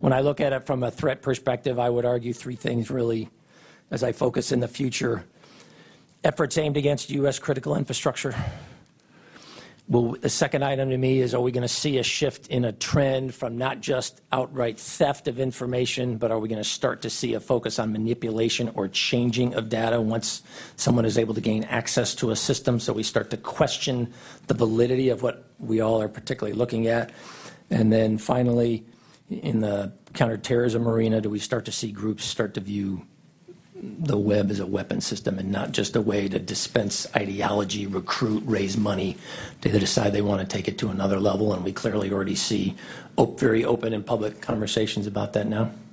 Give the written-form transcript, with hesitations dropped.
When I look at it from a threat perspective, I would argue three things really as I focus in the future. Efforts aimed against U.S. critical infrastructure. Well, the second item to me is, are we going to see a shift in a trend from not just outright theft of information, but are we going to start to see a focus on manipulation or changing of data once someone is able to gain access to a system, so we start to question the validity of what we all are particularly looking at? And then finally, in the counterterrorism arena, do we start to see groups start to view the web as a weapon system and not just a way to dispense ideology, recruit, raise money? Do they decide they want to take it to another level? And we clearly already see very open and public conversations about that now.